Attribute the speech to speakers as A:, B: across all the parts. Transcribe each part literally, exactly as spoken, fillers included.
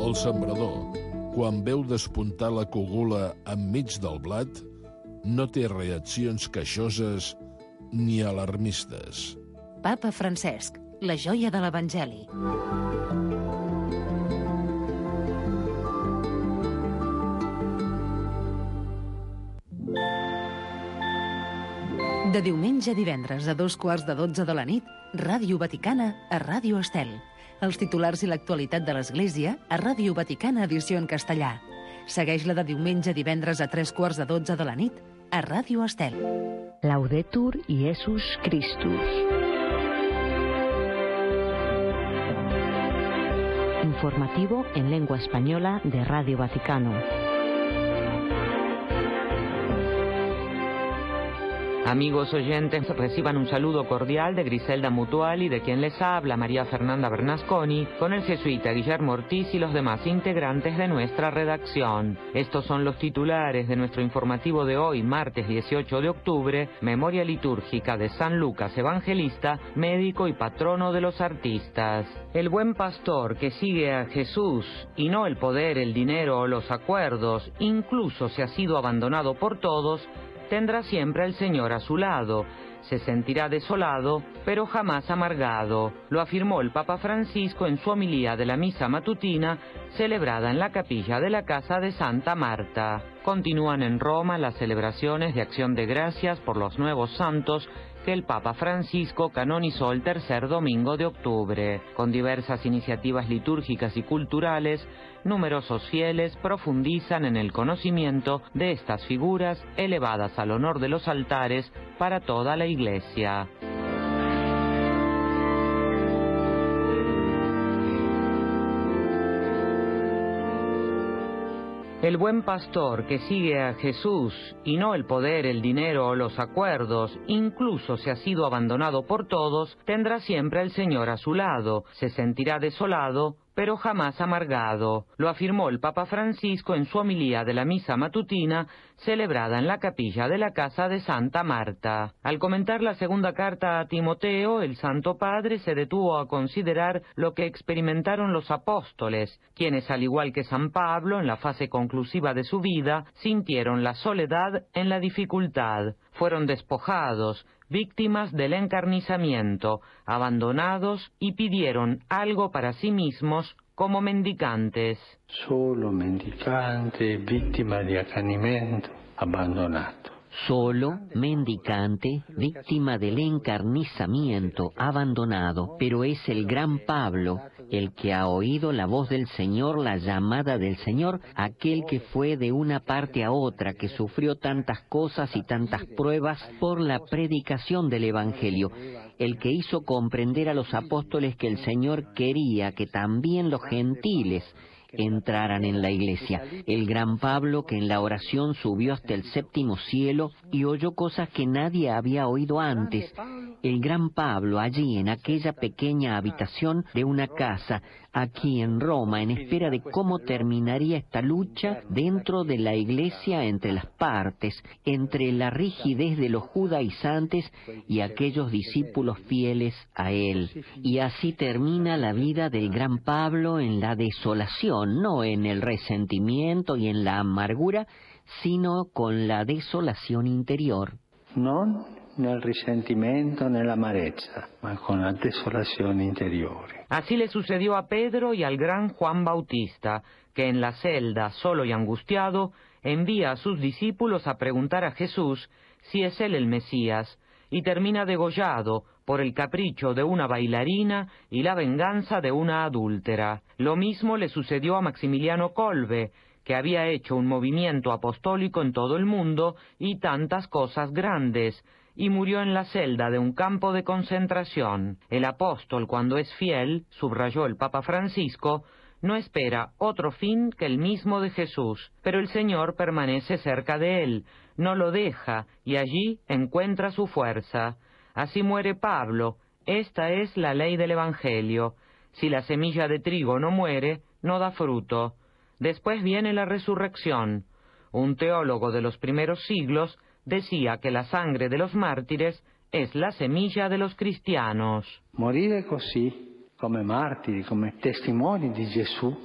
A: El sembrador, quan veu despuntar la cogula enmig del blat, no té reaccions queixoses ni alarmistes.
B: Papa Francesc, la joia de l'Evangeli. De diumenge a divendres a dos quarts de dotze de la nit, Ràdio Vaticana a Ràdio Estel. Els titulars i l'actualitat de l'Església a Ràdio Vaticana edició en castellà. Segueix-la de diumenge a divendres a tres quarts de dotze de la nit a Ràdio Estel.
C: Laudetur Iesus Christus. Informativo en lengua española de Radio Vaticano.
D: Amigos oyentes, reciban un saludo cordial de Griselda Mutual y de quien les habla, María Fernanda Bernasconi, con el jesuita Guillermo Ortiz y los demás integrantes de nuestra redacción. Estos son los titulares de nuestro informativo de hoy, martes dieciocho de octubre, memoria litúrgica de San Lucas Evangelista, médico y patrono de los artistas. El buen pastor que sigue a Jesús, y no el poder, el dinero o los acuerdos, incluso si ha sido abandonado por todos, tendrá siempre al Señor a su lado. Se sentirá desolado, pero jamás amargado. Lo afirmó el Papa Francisco en su homilía de la misa matutina, celebrada en la capilla de la casa de Santa Marta. Continúan en Roma las celebraciones de acción de gracias por los nuevos santos que el Papa Francisco canonizó el tercer domingo de octubre. Con diversas iniciativas litúrgicas y culturales, numerosos fieles profundizan en el conocimiento de estas figuras elevadas al honor de los altares para toda la Iglesia. El buen pastor que sigue a Jesús, y no el poder, el dinero o los acuerdos, incluso si ha sido abandonado por todos, tendrá siempre al Señor a su lado, se sentirá desolado, pero jamás amargado. Lo afirmó el Papa Francisco en su homilía de la misa matutina, celebrada en la capilla de la casa de Santa Marta. Al comentar la segunda carta a Timoteo, el Santo Padre se detuvo a considerar lo que experimentaron los apóstoles, quienes, al igual que San Pablo, en la fase conclusiva de su vida, sintieron la soledad en la dificultad. Fueron despojados, víctimas del encarnizamiento, abandonados y pidieron algo para sí mismos como mendicantes.
E: Solo mendicante, víctima de accanimento, abandonado.
C: Solo, mendicante, víctima del encarnizamiento, abandonado. Pero es el gran Pablo, el que ha oído la voz del Señor, la llamada del Señor, aquel que fue de una parte a otra, que sufrió tantas cosas y tantas pruebas por la predicación del Evangelio, el que hizo comprender a los apóstoles que el Señor quería que también los gentiles entraran en la iglesia. El gran Pablo que en la oración subió hasta el séptimo cielo y oyó cosas que nadie había oído antes. El gran Pablo allí en aquella pequeña habitación de una casa, aquí en Roma, en espera de cómo terminaría esta lucha dentro de la iglesia entre las partes, entre la rigidez de los judaizantes y aquellos discípulos fieles a él. Y así termina la vida del gran Pablo en la desolación, no en el resentimiento y en la amargura, sino con la desolación interior.
E: Non nel risentimento, nell'amarezza, ma con la desolazione interiore.
D: Así le sucedió a Pedro y al gran Juan Bautista, que en la celda, solo y angustiado, envía a sus discípulos a preguntar a Jesús si es él el Mesías, y termina degollado por el capricho de una bailarina y la venganza de una adúltera. Lo mismo le sucedió a Maximiliano Kolbe, que había hecho un movimiento apostólico en todo el mundo y tantas cosas grandes, y murió en la celda de un campo de concentración. El apóstol, cuando es fiel, subrayó el Papa Francisco, no espera otro fin que el mismo de Jesús, pero el Señor permanece cerca de él, no lo deja, y allí encuentra su fuerza. Así muere Pablo. Esta es la ley del Evangelio. Si la semilla de trigo no muere, no da fruto. Después viene la resurrección. Un teólogo de los primeros siglos decía que la sangre de los mártires es la semilla de los cristianos.
E: Morire così, come martiri, come testimoni di Gesù,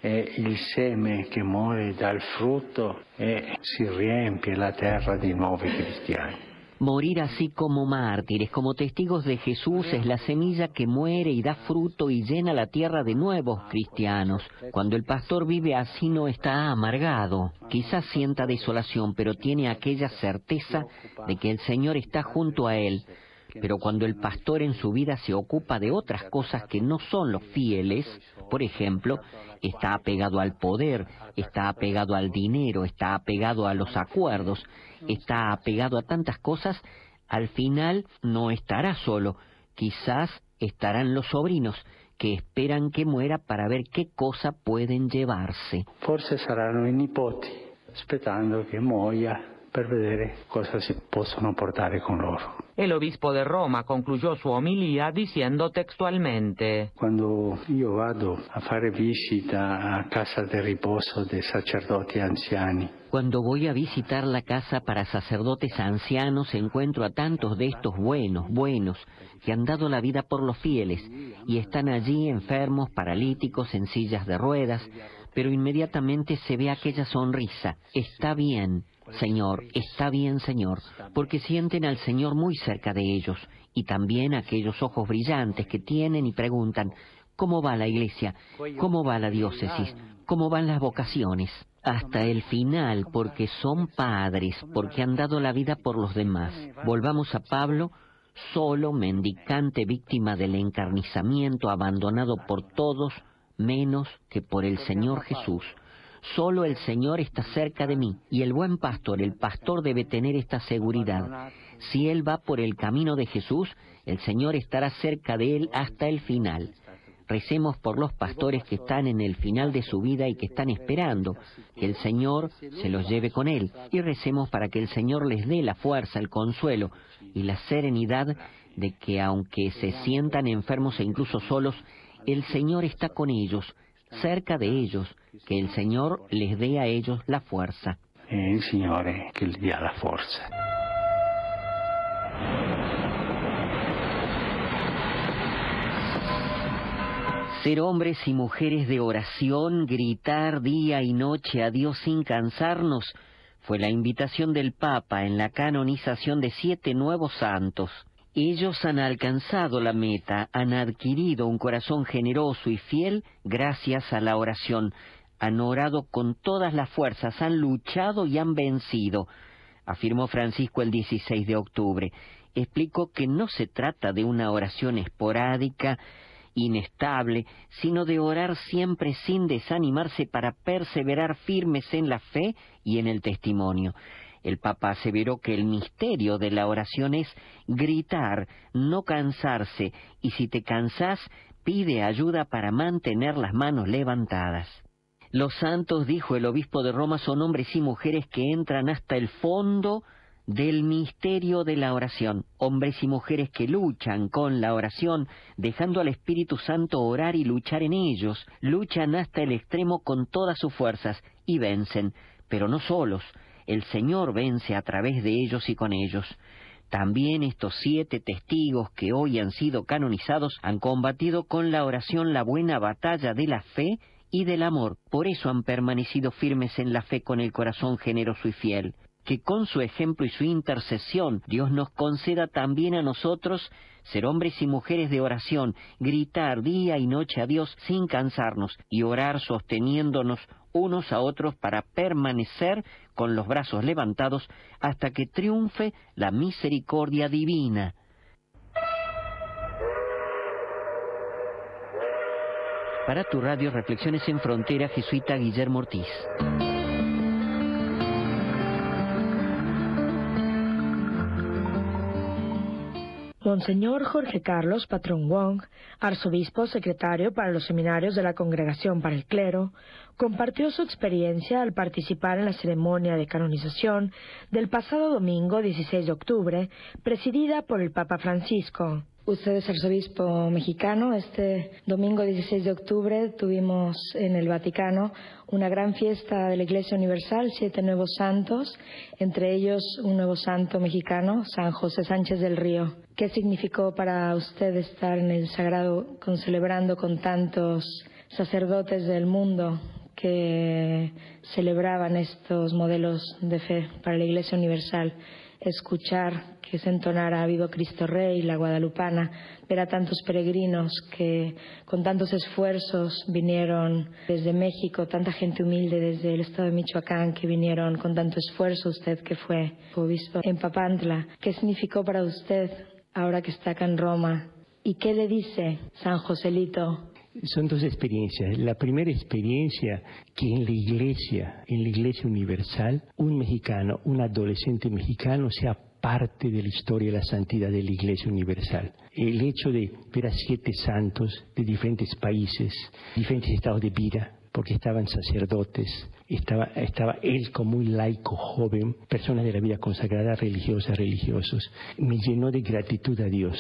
E: è il seme che muore dal frutto e si riempie la terra di nuovi cristiani.
C: Morir así como mártires, como testigos de Jesús, es la semilla que muere y da fruto y llena la tierra de nuevos cristianos. Cuando el pastor vive así no está amargado, quizás sienta desolación, pero tiene aquella certeza de que el Señor está junto a él. Pero cuando el pastor en su vida se ocupa de otras cosas que no son los fieles, por ejemplo, está apegado al poder, está apegado al dinero, está apegado a los acuerdos, está apegado a tantas cosas, al final no estará solo. Quizás estarán los sobrinos que esperan que muera para ver qué cosa pueden llevarse.
E: Forse saranno i nipoti, aspettando che muoia per vedere cosa si possono portare con loro.
D: El obispo de Roma concluyó su homilía diciendo textualmente:
E: Quando io vado a fare visita a casa di riposo dei sacerdoti anziani,
C: Cuando voy a visitar la casa para sacerdotes ancianos, encuentro a tantos de estos buenos, buenos, que han dado la vida por los fieles, y están allí enfermos, paralíticos, en sillas de ruedas, pero inmediatamente se ve aquella sonrisa. Está bien, Señor, está bien, Señor, porque sienten al Señor muy cerca de ellos, y también aquellos ojos brillantes que tienen y preguntan: ¿cómo va la iglesia? ¿Cómo va la diócesis? ¿Cómo van las vocaciones? Hasta el final, porque son padres, porque han dado la vida por los demás. Volvamos a Pablo, solo, mendicante, víctima del encarnizamiento, abandonado por todos, menos que por el Señor Jesús. Solo el Señor está cerca de mí, y el buen pastor, el pastor debe tener esta seguridad. Si él va por el camino de Jesús, el Señor estará cerca de él hasta el final. Recemos por los pastores que están en el final de su vida y que están esperando que el Señor se los lleve con él. Y recemos para que el Señor les dé la fuerza, el consuelo y la serenidad de que aunque se sientan enfermos e incluso solos, el Señor está con ellos, cerca de ellos, que el Señor les dé a ellos la fuerza.
E: è il Signore che gli dia la forza.
C: Ser hombres y mujeres de oración, gritar día y noche a Dios sin cansarnos, fue la invitación del Papa en la canonización de siete nuevos santos. Ellos han alcanzado la meta, han adquirido un corazón generoso y fiel gracias a la oración, han orado con todas las fuerzas, han luchado y han vencido, afirmó Francisco el dieciséis de octubre. Explicó que no se trata de una oración esporádica, inestable, sino de orar siempre sin desanimarse para perseverar firmes en la fe y en el testimonio. El Papa aseveró que el misterio de la oración es gritar, no cansarse, y si te cansás, pide ayuda para mantener las manos levantadas. Los santos, dijo el obispo de Roma, son hombres y mujeres que entran hasta el fondo del misterio de la oración, hombres y mujeres que luchan con la oración, dejando al Espíritu Santo orar y luchar en ellos, luchan hasta el extremo con todas sus fuerzas y vencen, pero no solos, el Señor vence a través de ellos y con ellos. También estos siete testigos que hoy han sido canonizados han combatido con la oración la buena batalla de la fe y del amor, por eso han permanecido firmes en la fe con el corazón generoso y fiel. Que con su ejemplo y su intercesión Dios nos conceda también a nosotros ser hombres y mujeres de oración, gritar día y noche a Dios sin cansarnos y orar sosteniéndonos unos a otros para permanecer con los brazos levantados hasta que triunfe la misericordia divina. Para tu radio Reflexiones en Frontera, jesuita Guillermo Ortiz.
F: Monseñor Jorge Carlos Patrón Wong, arzobispo secretario para los seminarios de la Congregación para el Clero, compartió su experiencia al participar en la ceremonia de canonización del pasado domingo dieciséis de octubre, presidida por el Papa Francisco. Usted es arzobispo mexicano. Este domingo dieciséis de octubre tuvimos en el Vaticano una gran fiesta de la Iglesia Universal, siete nuevos santos, entre ellos un nuevo santo mexicano, San José Sánchez del Río. ¿Qué significó para usted estar en el Sagrado con, celebrando con tantos sacerdotes del mundo que celebraban estos modelos de fe para la Iglesia Universal, escuchar que se entonara Vivo Cristo Rey, la guadalupana, ver a tantos peregrinos que con tantos esfuerzos vinieron desde México, tanta gente humilde desde el estado de Michoacán que vinieron con tanto esfuerzo, usted que fue obispo en Papantla. ¿Qué significó para usted ahora que está acá en Roma? ¿Y qué le dice San Joselito?
G: Son dos experiencias. La primera experiencia, que en la iglesia, en la iglesia universal, un mexicano, un adolescente mexicano sea parte de la historia de la santidad de la iglesia universal. El hecho de ver a siete santos de diferentes países, diferentes estados de vida, porque estaban sacerdotes, estaba, estaba él como un laico joven, personas de la vida consagrada, religiosas, religiosos, me llenó de gratitud a Dios,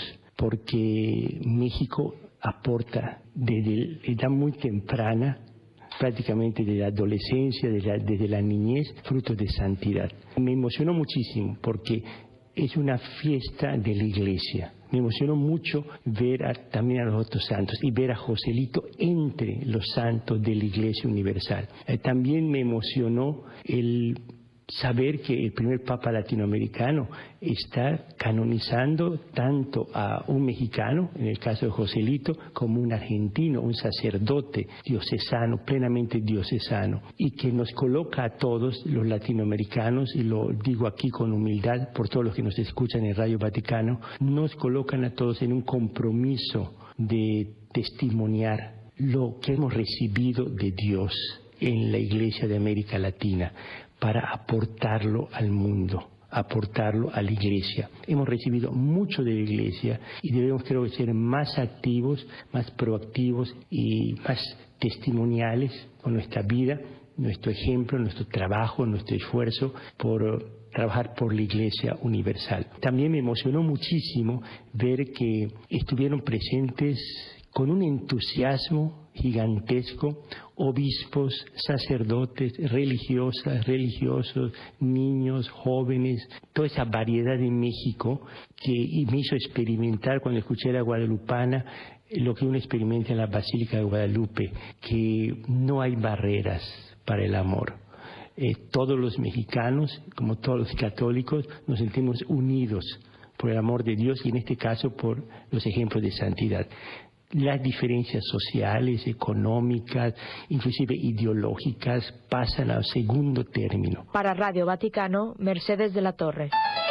G: porque México aporta desde edad muy temprana, prácticamente desde la adolescencia, desde la, desde la niñez, frutos de santidad. Me emocionó muchísimo porque es una fiesta de la iglesia. Me emocionó mucho ver a, también a los otros santos y ver a Joselito entre los santos de la iglesia universal. Eh, también me emocionó el saber que el primer papa latinoamericano está canonizando tanto a un mexicano, en el caso de Joselito, como un argentino, un sacerdote diocesano, plenamente diocesano, y que nos coloca a todos los latinoamericanos, y lo digo aquí con humildad por todos los que nos escuchan en Radio Vaticano, nos colocan a todos en un compromiso de testimoniar lo que hemos recibido de Dios en la Iglesia de América Latina, para aportarlo al mundo, aportarlo a la Iglesia. Hemos recibido mucho de la Iglesia y debemos, creo, ser más activos, más proactivos y más testimoniales con nuestra vida, nuestro ejemplo, nuestro trabajo, nuestro esfuerzo por trabajar por la Iglesia Universal. También me emocionó muchísimo ver que estuvieron presentes con un entusiasmo gigantesco, obispos, sacerdotes, religiosas, religiosos, niños, jóvenes, toda esa variedad de México que y me hizo experimentar cuando escuché la guadalupana lo que uno experimenta en la Basílica de Guadalupe, que no hay barreras para el amor. Eh, todos los mexicanos, como todos los católicos, nos sentimos unidos por el amor de Dios y en este caso por los ejemplos de santidad. Las diferencias sociales, económicas, inclusive ideológicas, pasan al segundo término.
F: Para Radio Vaticano, Mercedes de la Torre.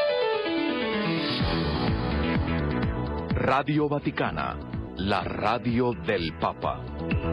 H: Radio Vaticana, la radio del Papa.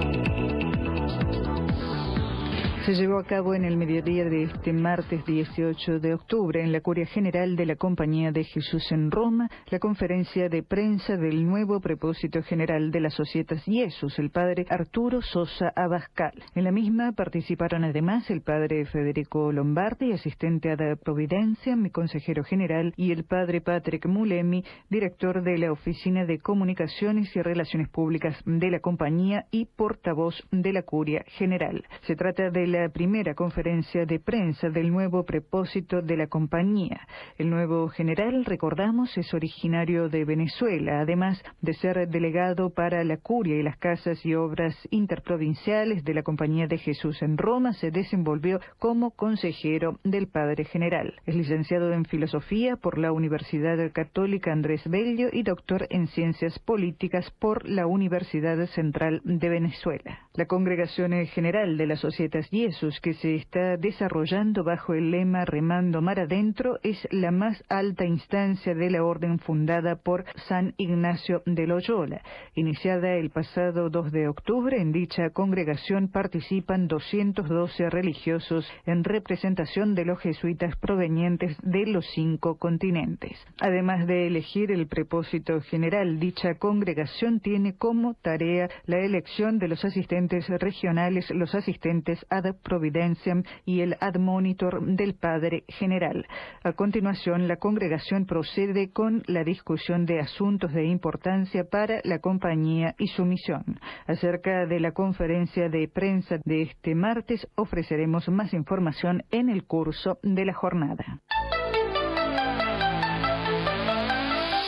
I: Se llevó a cabo en el mediodía de este martes dieciocho de octubre en la Curia General de la Compañía de Jesús en Roma la conferencia de prensa del nuevo prepósito general de la Societas Jesús, el padre Arturo Sosa Abascal. En la misma participaron además el padre Federico Lombardi, asistente ad Providenciam, mi consejero general, y el padre Patrick Mulemi, director de la Oficina de Comunicaciones y Relaciones Públicas de la compañía y portavoz de la Curia General. Se trata de la primera conferencia de prensa del nuevo prepósito de la compañía. El nuevo general, recordamos, es originario de Venezuela, además de ser delegado para la curia y las casas y obras interprovinciales de la Compañía de Jesús en Roma, se desenvolvió como consejero del padre general. Es licenciado en Filosofía por la Universidad Católica Andrés Bello y doctor en Ciencias Políticas por la Universidad Central de Venezuela. La Congregación General de la Societas Jesús, que se está desarrollando bajo el lema Remando Mar Adentro, es la más alta instancia de la orden fundada por San Ignacio de Loyola. Iniciada el pasado dos de octubre, en dicha congregación participan doscientos doce religiosos en representación de los jesuitas provenientes de los cinco continentes. Además de elegir el prepósito general, dicha congregación tiene como tarea la elección de los asistentes regionales, los asistentes ad Providenciam y el admonitor del padre general. A continuación, la congregación procede con la discusión de asuntos de importancia para la compañía y su misión. Acerca de la conferencia de prensa de este martes, ofreceremos más información en el curso de la jornada.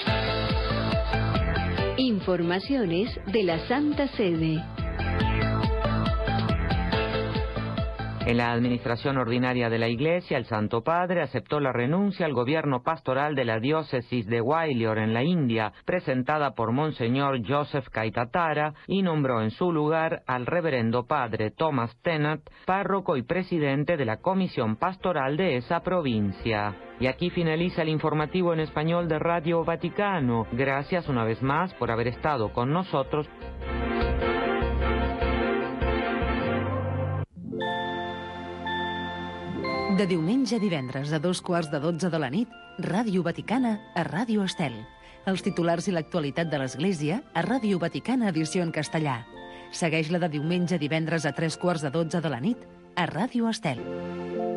J: Informaciones de la Santa Sede.
D: En la administración ordinaria de la Iglesia, el Santo Padre aceptó la renuncia al gobierno pastoral de la diócesis de Gwalior en la India, presentada por Monseñor Joseph Kaitatara, y nombró en su lugar al reverendo padre Thomas Tennant, párroco y presidente de la Comisión Pastoral de esa provincia. Y aquí finaliza el informativo en español de Radio Vaticano. Gracias una vez más por haber estado con nosotros.
B: De diumenge a divendres a dos quarts de dotze de la nit, Ràdio Vaticana a Ràdio Estel. Els titulars i l'actualitat de l'Església a Ràdio Vaticana edició en castellà. Segueix-la de diumenge a divendres a tres quarts de dotze de la nit a Ràdio Estel.